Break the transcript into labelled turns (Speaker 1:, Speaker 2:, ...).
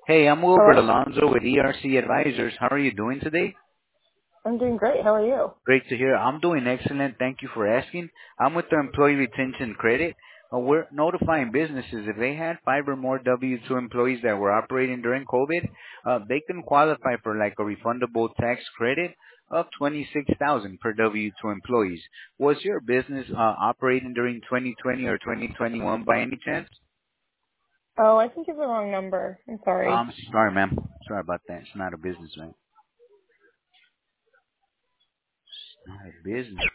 Speaker 1: Hey, I'm Wilbert
Speaker 2: Hello?
Speaker 1: Alonso with ERC Advisors. How are you doing today?
Speaker 2: I'm doing great. How are you?
Speaker 1: Great to hear. I'm doing excellent. Thank you for asking. I'm with the Employee Retention Credit. We're notifying businesses if they had 5 or more W-2 employees that were operating during COVID, they can qualify for like a refundable tax credit of 26,000 per W-2 employees. Was your business operating during 2020 or 2021 by any chance?
Speaker 2: Oh, I think you have the wrong number. I'm sorry.
Speaker 1: I'm sorry, ma'am. Sorry about that. It's not a business, right? Not a business.